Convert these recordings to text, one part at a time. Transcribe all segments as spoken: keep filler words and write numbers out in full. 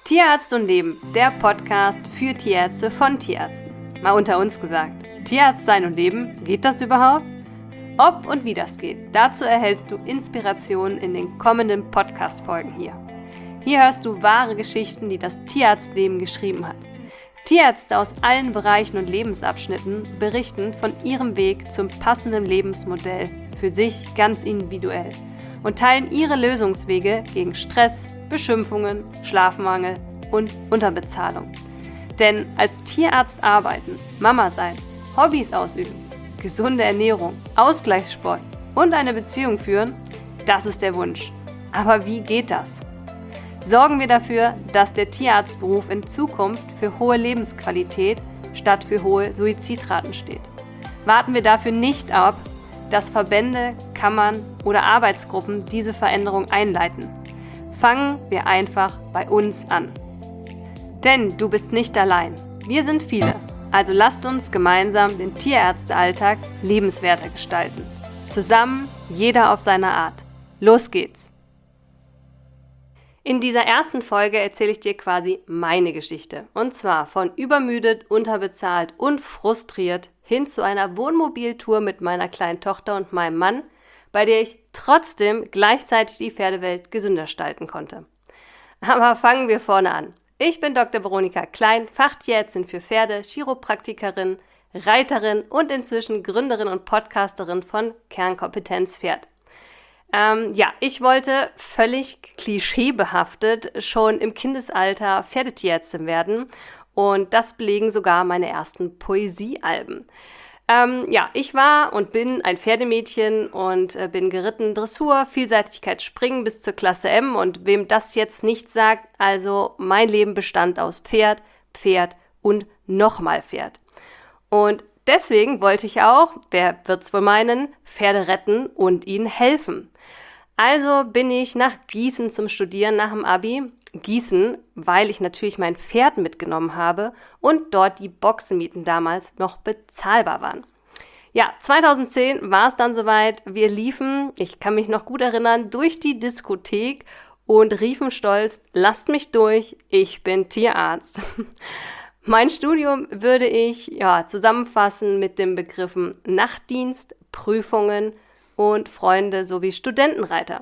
Tierarzt und Leben, der Podcast für Tierärzte von Tierärzten. Mal unter uns gesagt, Tierarzt sein und leben, geht das überhaupt? Ob und wie das geht, dazu erhältst du Inspirationen in den kommenden Podcast-Folgen hier. Hier hörst du wahre Geschichten, die das Tierarztleben geschrieben hat. Tierärzte aus allen Bereichen und Lebensabschnitten berichten von ihrem Weg zum passenden Lebensmodell, für sich ganz individuell, und teilen ihre Lösungswege gegen Stress, Beschimpfungen, Schlafmangel und Unterbezahlung. Denn als Tierarzt arbeiten, Mama sein, Hobbys ausüben, gesunde Ernährung, Ausgleichssport und eine Beziehung führen, das ist der Wunsch. Aber wie geht das? Sorgen wir dafür, dass der Tierarztberuf in Zukunft für hohe Lebensqualität statt für hohe Suizidraten steht. Warten wir dafür nicht ab, dass Verbände, Kammern oder Arbeitsgruppen diese Veränderung einleiten. Fangen wir einfach bei uns an. Denn du bist nicht allein. Wir sind viele. Also lasst uns gemeinsam den Tierärztealltag lebenswerter gestalten. Zusammen, jeder auf seine Art. Los geht's! In dieser ersten Folge erzähle ich dir quasi meine Geschichte. Und zwar von übermüdet, unterbezahlt und frustriert hin zu einer Wohnmobiltour mit meiner kleinen Tochter und meinem Mann, bei der ich trotzdem gleichzeitig die Pferdewelt gesünder gestalten konnte. Aber fangen wir vorne an. Ich bin Doktor Veronika Klein, Fachtierärztin für Pferde, Chiropraktikerin, Reiterin und inzwischen Gründerin und Podcasterin von Kernkompetenz Pferd. Ähm, ja, ich wollte völlig klischeebehaftet schon im Kindesalter Pferdetierärztin werden und das belegen sogar meine ersten Poesiealben. Ähm, ja, ich war und bin ein Pferdemädchen und äh, bin geritten Dressur, Vielseitigkeit Springen bis zur Klasse M und wem das jetzt nicht sagt, also mein Leben bestand aus Pferd, Pferd und nochmal Pferd. Und deswegen wollte ich auch, wer wird's wohl meinen, Pferde retten und ihnen helfen. Also bin ich nach Gießen zum Studieren nach dem Abi. Gießen, weil ich natürlich mein Pferd mitgenommen habe und dort die Boxenmieten damals noch bezahlbar waren. Ja, zweitausendzehn war es dann soweit. Wir liefen, ich kann mich noch gut erinnern, durch die Diskothek und riefen stolz, lasst mich durch, ich bin Tierarzt. Mein Studium würde ich ja, zusammenfassen mit den Begriffen Nachtdienst, Prüfungen und Freunde sowie Studentenreiter.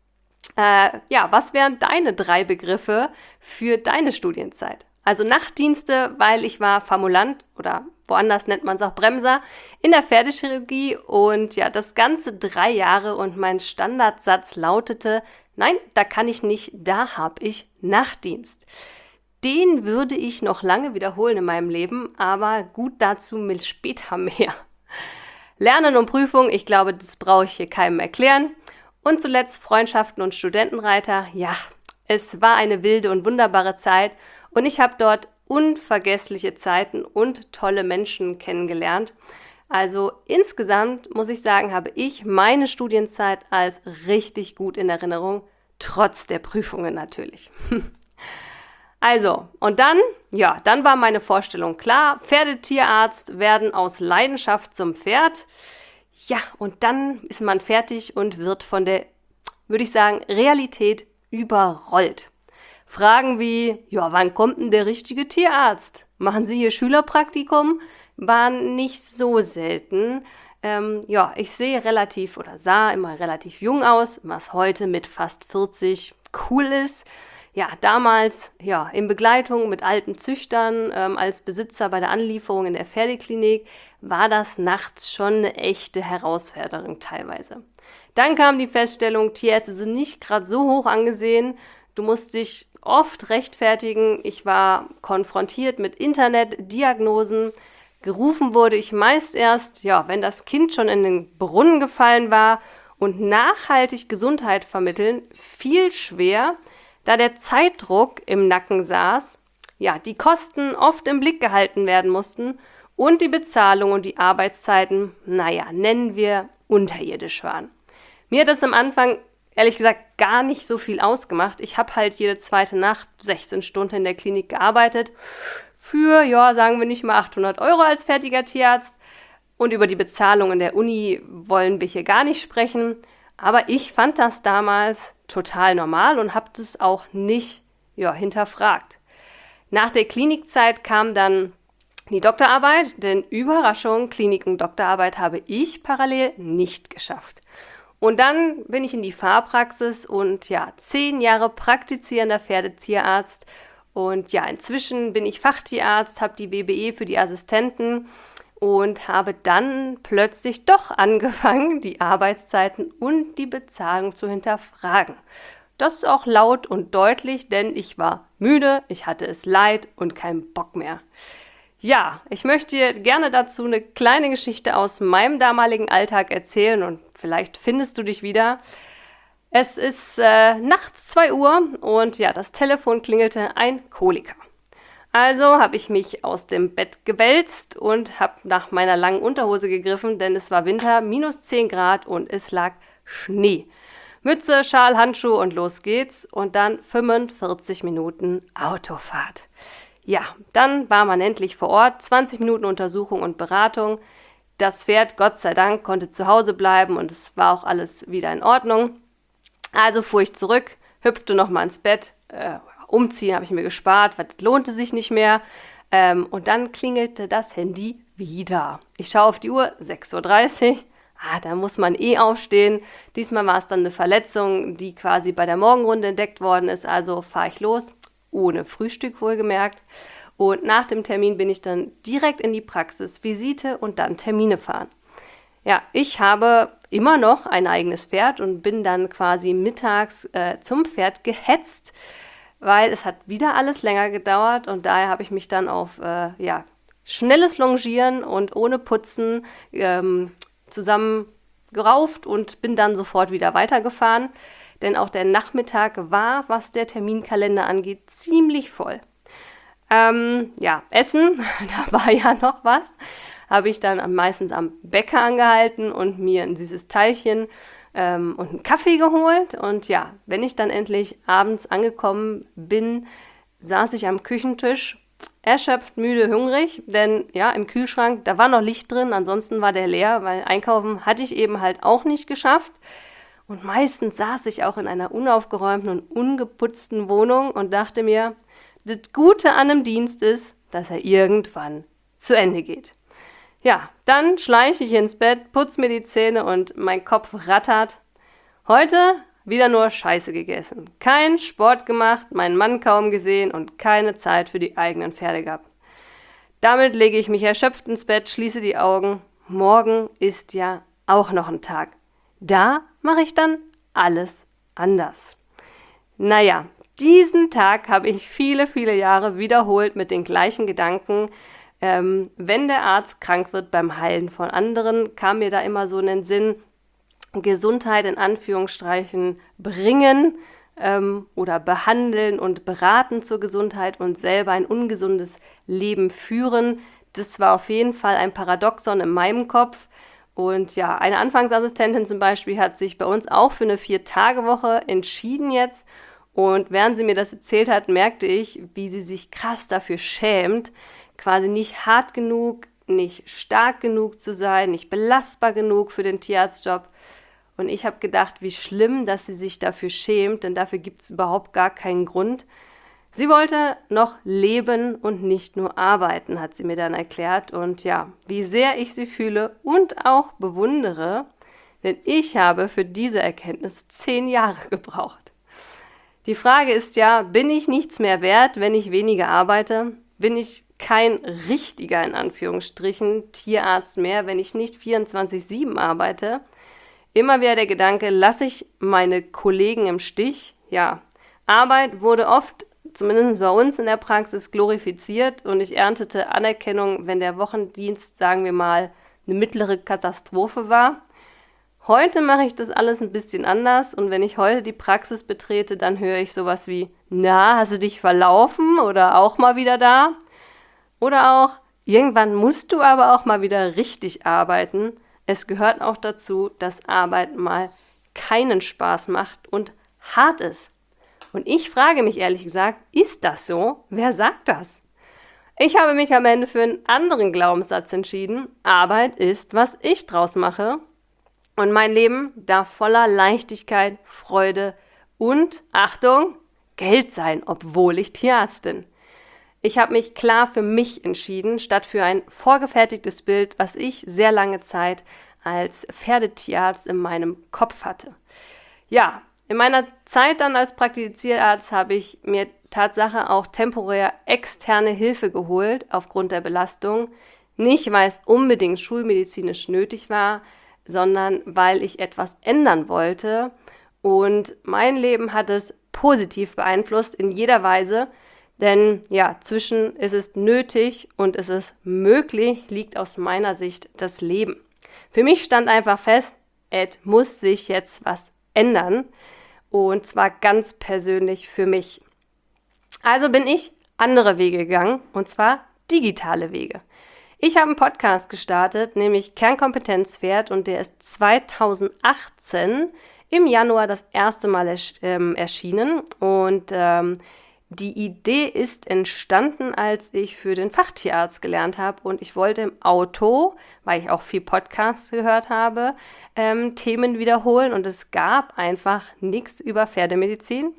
Äh, ja, was wären deine drei Begriffe für deine Studienzeit? Also Nachtdienste, weil ich war Formulant oder woanders nennt man es auch Bremser in der Pferdechirurgie und ja, das Ganze drei Jahre und mein Standardsatz lautete, nein, da kann ich nicht, da habe ich Nachtdienst. Den würde ich noch lange wiederholen in meinem Leben, aber gut dazu mit später mehr. Lernen und Prüfung, ich glaube, das brauche ich hier keinem erklären. Und zuletzt Freundschaften und Studentenreiter. Ja, es war eine wilde und wunderbare Zeit und ich habe dort unvergessliche Zeiten und tolle Menschen kennengelernt. Also insgesamt muss ich sagen, habe ich meine Studienzeit als richtig gut in Erinnerung, trotz der Prüfungen natürlich. Also, und dann, ja, dann war meine Vorstellung klar, Pferdetierarzt werden aus Leidenschaft zum Pferd. Ja, und dann ist man fertig und wird von der, würde ich sagen, Realität überrollt. Fragen wie, ja, wann kommt denn der richtige Tierarzt? Machen Sie hier Schülerpraktikum? Waren nicht so selten. Ähm, ja, ich sehe relativ oder sah immer relativ jung aus, was heute mit fast vierzig cool ist. Ja, damals ja in Begleitung mit alten Züchtern ähm, als Besitzer bei der Anlieferung in der Pferdeklinik war das nachts schon eine echte Herausforderung teilweise. Dann kam die Feststellung, Tierärzte sind nicht gerade so hoch angesehen. Du musst dich oft rechtfertigen. Ich war konfrontiert mit Internetdiagnosen. Gerufen wurde ich meist erst, ja, wenn das Kind schon in den Brunnen gefallen war. Und nachhaltig Gesundheit vermitteln, viel schwer, da der Zeitdruck im Nacken saß, ja, die Kosten oft im Blick gehalten werden mussten und die Bezahlung und die Arbeitszeiten, naja, nennen wir unterirdisch waren. Mir hat das am Anfang, ehrlich gesagt, gar nicht so viel ausgemacht. Ich habe halt jede zweite Nacht sechzehn Stunden in der Klinik gearbeitet für, ja, sagen wir nicht mal achthundert Euro als fertiger Tierarzt. Und über die Bezahlung in der Uni wollen wir hier gar nicht sprechen. Aber ich fand das damals total normal und habe das auch nicht ja, hinterfragt. Nach der Klinikzeit kam dann die Doktorarbeit, denn Überraschung, Klinik- und Doktorarbeit habe ich parallel nicht geschafft. Und dann bin ich in die Fahrpraxis und ja, zehn Jahre praktizierender Pferdetierarzt. Und ja, inzwischen bin ich Fachtierarzt, habe die W B E für die Assistenten und habe dann plötzlich doch angefangen, die Arbeitszeiten und die Bezahlung zu hinterfragen. Das ist auch laut und deutlich, denn ich war müde, ich hatte es leid und keinen Bock mehr. Ja, ich möchte dir gerne dazu eine kleine Geschichte aus meinem damaligen Alltag erzählen und vielleicht findest du dich wieder. Es ist äh, nachts zwei Uhr und ja, das Telefon klingelte, ein Koliker. Also habe ich mich aus dem Bett gewälzt und habe nach meiner langen Unterhose gegriffen, denn es war Winter, minus zehn Grad und es lag Schnee. Mütze, Schal, Handschuhe und los geht's und dann fünfundvierzig Minuten Autofahrt. Ja, dann war man endlich vor Ort, zwanzig Minuten Untersuchung und Beratung. Das Pferd, Gott sei Dank, konnte zu Hause bleiben und es war auch alles wieder in Ordnung. Also fuhr ich zurück, hüpfte nochmal ins Bett, äh, umziehen habe ich mir gespart, weil das lohnte sich nicht mehr. Ähm, und dann klingelte das Handy wieder. Ich schaue auf die Uhr, sechs Uhr dreißig. Ah, da muss man eh aufstehen. Diesmal war es dann eine Verletzung, die quasi bei der Morgenrunde entdeckt worden ist. Also fahre ich los. Ohne Frühstück wohlgemerkt. Und nach dem Termin bin ich dann direkt in die Praxis, Visite und dann Termine fahren. Ja, ich habe immer noch ein eigenes Pferd und bin dann quasi mittags äh, zum Pferd gehetzt, weil es hat wieder alles länger gedauert und daher habe ich mich dann auf äh, ja, schnelles Longieren und ohne Putzen ähm, zusammengerauft und bin dann sofort wieder weitergefahren. Denn auch der Nachmittag war, was der Terminkalender angeht, ziemlich voll. Ähm, ja, Essen, da war ja noch was, habe ich dann meistens am Bäcker angehalten und mir ein süßes Teilchen ähm, und einen Kaffee geholt. Und ja, wenn ich dann endlich abends angekommen bin, saß ich am Küchentisch, erschöpft, müde, hungrig, denn ja, im Kühlschrank, da war noch Licht drin, ansonsten war der leer, weil einkaufen hatte ich eben halt auch nicht geschafft. Und meistens saß ich auch in einer unaufgeräumten und ungeputzten Wohnung und dachte mir, das Gute an einem Dienst ist, dass er irgendwann zu Ende geht. Ja, dann schleiche ich ins Bett, putze mir die Zähne und mein Kopf rattert. Heute wieder nur Scheiße gegessen. Kein Sport gemacht, meinen Mann kaum gesehen und keine Zeit für die eigenen Pferde gehabt. Damit lege ich mich erschöpft ins Bett, schließe die Augen. Morgen ist ja auch noch ein Tag. Da mache ich dann alles anders. Naja, diesen Tag habe ich viele, viele Jahre wiederholt mit den gleichen Gedanken. Ähm, wenn der Arzt krank wird beim Heilen von anderen, kam mir da immer so in den Sinn, Gesundheit in Anführungsstrichen bringen ähm, oder behandeln und beraten zur Gesundheit und selber ein ungesundes Leben führen. Das war auf jeden Fall ein Paradoxon in meinem Kopf. Und ja, eine Anfangsassistentin zum Beispiel hat sich bei uns auch für eine Vier-Tage-Woche entschieden jetzt. Und während sie mir das erzählt hat, merkte ich, wie sie sich krass dafür schämt, quasi nicht hart genug, nicht stark genug zu sein, nicht belastbar genug für den Tierarztjob. Und ich habe gedacht, wie schlimm, dass sie sich dafür schämt, denn dafür gibt es überhaupt gar keinen Grund. Sie wollte noch leben und nicht nur arbeiten, hat sie mir dann erklärt. Und ja, wie sehr ich sie fühle und auch bewundere, denn ich habe für diese Erkenntnis zehn Jahre gebraucht. Die Frage ist ja, bin ich nichts mehr wert, wenn ich weniger arbeite? Bin ich kein richtiger, in Anführungsstrichen, Tierarzt mehr, wenn ich nicht vierundzwanzig sieben arbeite? Immer wieder der Gedanke, lasse ich meine Kollegen im Stich? Ja, Arbeit wurde oft, zumindest bei uns in der Praxis, glorifiziert und ich erntete Anerkennung, wenn der Wochendienst, sagen wir mal, eine mittlere Katastrophe war. Heute mache ich das alles ein bisschen anders und wenn ich heute die Praxis betrete, dann höre ich sowas wie, na, hast du dich verlaufen oder auch mal wieder da? Oder auch, irgendwann musst du aber auch mal wieder richtig arbeiten. Es gehört auch dazu, dass Arbeit mal keinen Spaß macht und hart ist. Und ich frage mich ehrlich gesagt, ist das so? Wer sagt das? Ich habe mich am Ende für einen anderen Glaubenssatz entschieden. Arbeit ist, was ich draus mache. Und mein Leben darf voller Leichtigkeit, Freude und, Achtung, Geld sein, obwohl ich Tierarzt bin. Ich habe mich klar für mich entschieden, statt für ein vorgefertigtes Bild, was ich sehr lange Zeit als Pferdetierarzt in meinem Kopf hatte. Ja, in meiner Zeit dann als Praktizierarzt habe ich mir Tatsache auch temporär externe Hilfe geholt aufgrund der Belastung. Nicht, weil es unbedingt schulmedizinisch nötig war, sondern weil ich etwas ändern wollte. Und mein Leben hat es positiv beeinflusst in jeder Weise. Denn ja, zwischen ist es nötig und ist es möglich, liegt aus meiner Sicht das Leben. Für mich stand einfach fest, es muss sich jetzt was ändern. Und zwar ganz persönlich für mich. Also bin ich andere Wege gegangen, und zwar digitale Wege. Ich habe einen Podcast gestartet, nämlich Kernkompetenz-Pferd, und der ist zweitausendachtzehn im Januar das erste Mal ersch- ähm, erschienen. Und ähm, die Idee ist entstanden, als ich für den Fachtierarzt gelernt habe, und ich wollte im Auto, weil ich auch viel Podcasts gehört habe, ähm, Themen wiederholen, und es gab einfach nichts über Pferdemedizin.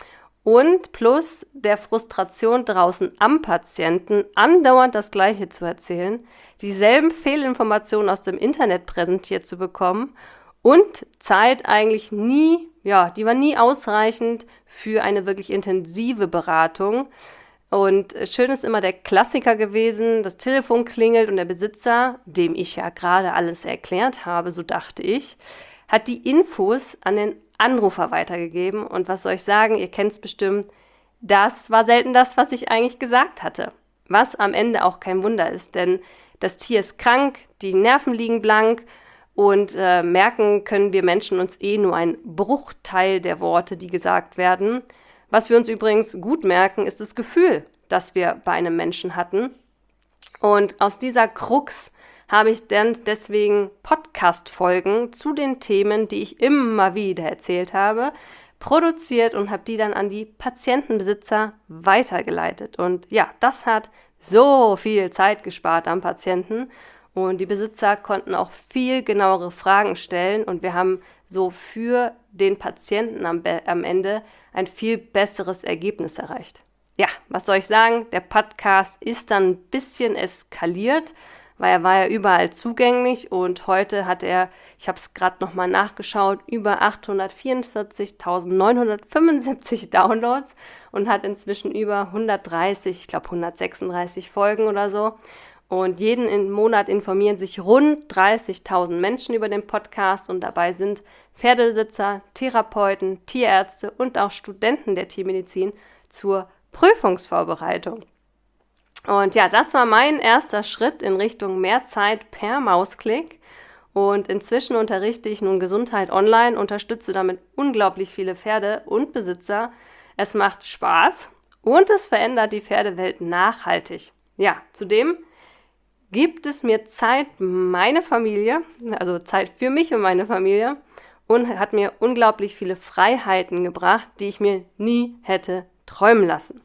Und plus der Frustration draußen am Patienten, andauernd das Gleiche zu erzählen, dieselben Fehlinformationen aus dem Internet präsentiert zu bekommen und Zeit eigentlich nie, ja, die war nie ausreichend für eine wirklich intensive Beratung. Und schön ist immer der Klassiker gewesen, das Telefon klingelt und der Besitzer, dem ich ja gerade alles erklärt habe, so dachte ich, hat die Infos an den Anrufer weitergegeben. Und was soll ich sagen, ihr kennt es bestimmt, das war selten das, was ich eigentlich gesagt hatte. Was am Ende auch kein Wunder ist, denn das Tier ist krank, die Nerven liegen blank und äh, merken können wir Menschen uns eh nur einen Bruchteil der Worte, die gesagt werden. Was wir uns übrigens gut merken, ist das Gefühl, das wir bei einem Menschen hatten. Und aus dieser Krux habe ich dann deswegen Podcast-Folgen zu den Themen, die ich immer wieder erzählt habe, produziert und habe die dann an die Patientenbesitzer weitergeleitet. Und ja, das hat so viel Zeit gespart am Patienten, und die Besitzer konnten auch viel genauere Fragen stellen, und wir haben so für den Patienten am, am Ende ein viel besseres Ergebnis erreicht. Ja, was soll ich sagen? Der Podcast ist dann ein bisschen eskaliert, weil er war ja überall zugänglich, und heute hat er, ich habe es gerade nochmal nachgeschaut, über achthundertvierundvierzigtausendneunhundertfünfundsiebzig Downloads und hat inzwischen über hundertdreißig, ich glaube hundertsechsunddreißig Folgen oder so. Und jeden im Monat informieren sich rund dreißigtausend Menschen über den Podcast, und dabei sind Pferdebesitzer, Therapeuten, Tierärzte und auch Studenten der Tiermedizin zur Prüfungsvorbereitung. Und ja, das war mein erster Schritt in Richtung mehr Zeit per Mausklick. Und inzwischen unterrichte ich nun Gesundheit online, unterstütze damit unglaublich viele Pferde und Besitzer. Es macht Spaß und es verändert die Pferdewelt nachhaltig. Ja, zudem gibt es mir Zeit, meine Familie, also Zeit für mich und meine Familie, und hat mir unglaublich viele Freiheiten gebracht, die ich mir nie hätte träumen lassen.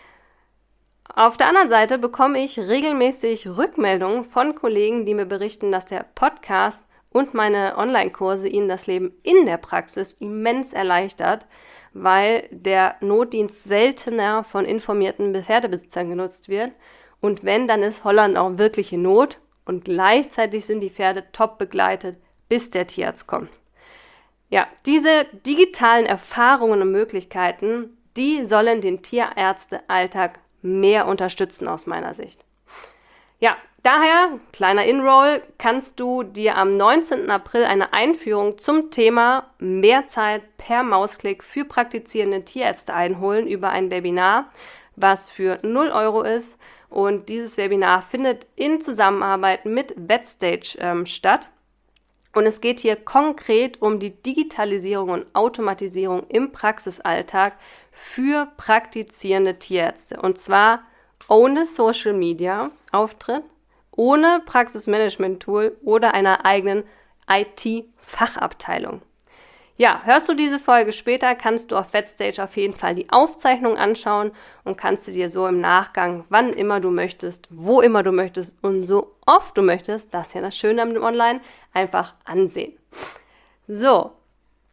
Auf der anderen Seite bekomme ich regelmäßig Rückmeldungen von Kollegen, die mir berichten, dass der Podcast und meine Online-Kurse ihnen das Leben in der Praxis immens erleichtert, weil der Notdienst seltener von informierten Pferdebesitzern genutzt wird. Und wenn, dann ist Holland auch wirklich in Not, und gleichzeitig sind die Pferde top begleitet, bis der Tierarzt kommt. Ja, diese digitalen Erfahrungen und Möglichkeiten, die sollen den Tierärztealltag mehr unterstützen aus meiner Sicht. Ja, daher, kleiner In-Roll, kannst du dir am neunzehnten April eine Einführung zum Thema mehr Zeit per Mausklick für praktizierende Tierärzte einholen über ein Webinar, was für null Euro ist. Und dieses Webinar findet in Zusammenarbeit mit Vetstage ähm, statt. Und es geht hier konkret um die Digitalisierung und Automatisierung im Praxisalltag für praktizierende Tierärzte. Und zwar ohne Social Media Auftritt, ohne Praxismanagement-Tool oder einer eigenen I T-Fachabteilung. Ja, hörst du diese Folge später, kannst du auf Vetstage auf jeden Fall die Aufzeichnung anschauen und kannst sie dir so im Nachgang, wann immer du möchtest, wo immer du möchtest und so oft du möchtest, das ist ja das Schöne am Online, einfach ansehen. So,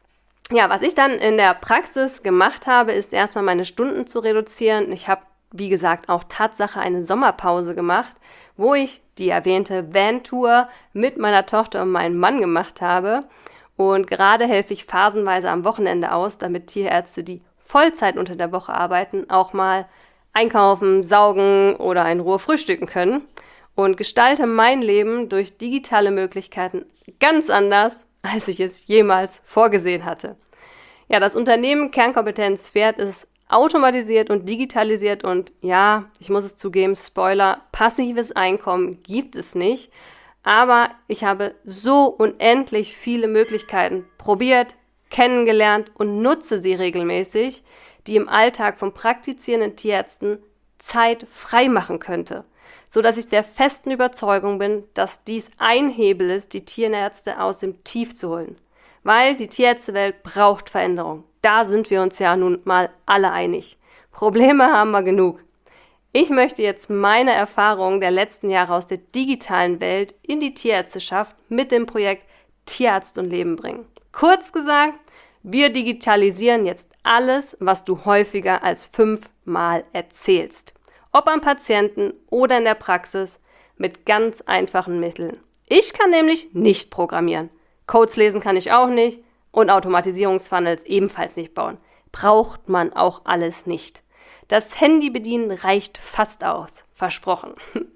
Ja, was ich dann in der Praxis gemacht habe, ist erstmal meine Stunden zu reduzieren. Ich habe, wie gesagt, auch Tatsache eine Sommerpause gemacht, wo ich die erwähnte Van-Tour mit meiner Tochter und meinem Mann gemacht habe. Und gerade helfe ich phasenweise am Wochenende aus, damit Tierärzte, die Vollzeit unter der Woche arbeiten, auch mal einkaufen, saugen oder in Ruhe frühstücken können. Und gestalte mein Leben durch digitale Möglichkeiten ganz anders, als ich es jemals vorgesehen hatte. Ja, das Unternehmen Kernkompetenz Pferd ist automatisiert und digitalisiert und ja, ich muss es zugeben, Spoiler, passives Einkommen gibt es nicht, aber ich habe so unendlich viele Möglichkeiten probiert, kennengelernt und nutze sie regelmäßig, die im Alltag von praktizierenden Tierärzten Zeit frei machen könnte, sodass ich der festen Überzeugung bin, dass dies ein Hebel ist, die Tierärzte aus dem Tief zu holen. Weil die Tierärztewelt braucht Veränderung. Da sind wir uns ja nun mal alle einig. Probleme haben wir genug. Ich möchte jetzt meine Erfahrungen der letzten Jahre aus der digitalen Welt in die Tierärzteschaft mit dem Projekt Tierarzt und Leben bringen. Kurz gesagt, wir digitalisieren jetzt alles, was du häufiger als fünfmal erzählst. Ob am Patienten oder in der Praxis, mit ganz einfachen Mitteln. Ich kann nämlich nicht programmieren. Codes lesen kann ich auch nicht und Automatisierungsfunnels ebenfalls nicht bauen. Braucht man auch alles nicht. Das Handy bedienen reicht fast aus. Versprochen.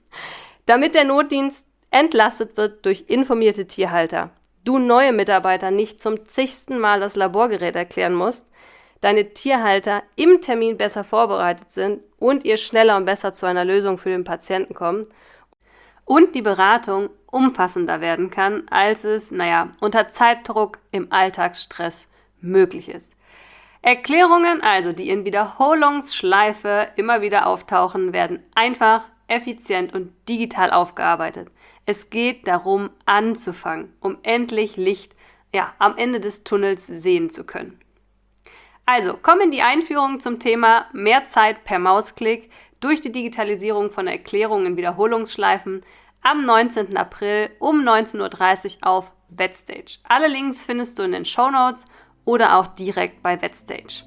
Damit der Notdienst entlastet wird durch informierte Tierhalter, du neue Mitarbeiter nicht zum zigsten Mal das Laborgerät erklären musst, deine Tierhalter im Termin besser vorbereitet sind und ihr schneller und besser zu einer Lösung für den Patienten kommen und die Beratung umfassender werden kann, als es, naja, unter Zeitdruck im Alltagsstress möglich ist. Erklärungen, also die in Wiederholungsschleife immer wieder auftauchen, werden einfach, effizient und digital aufgearbeitet. Es geht darum, anzufangen, um endlich Licht, ja, am Ende des Tunnels sehen zu können. Also, komm in die Einführung zum Thema mehr Zeit per Mausklick durch die Digitalisierung von Erklärungen in Wiederholungsschleifen am neunzehnten April um neunzehn Uhr dreißig auf VetStage. Alle Links findest du in den Shownotes oder auch direkt bei VetStage.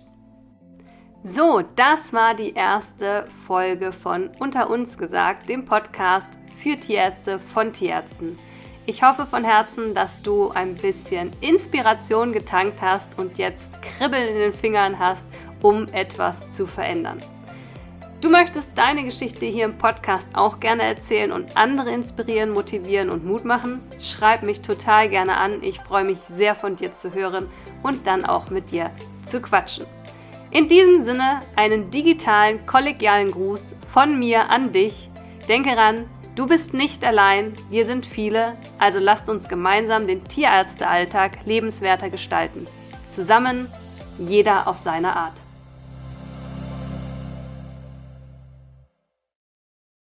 So, das war die erste Folge von Unter uns gesagt, dem Podcast für Tierärzte von Tierärzten. Ich hoffe von Herzen, dass du ein bisschen Inspiration getankt hast und jetzt Kribbeln in den Fingern hast, um etwas zu verändern. Du möchtest deine Geschichte hier im Podcast auch gerne erzählen und andere inspirieren, motivieren und Mut machen? Schreib mich total gerne an. Ich freue mich sehr, von dir zu hören und dann auch mit dir zu quatschen. In diesem Sinne einen digitalen, kollegialen Gruß von mir an dich. Denke ran, du bist nicht allein, wir sind viele, also lasst uns gemeinsam den Tierärztealltag lebenswerter gestalten. Zusammen, jeder auf seine Art.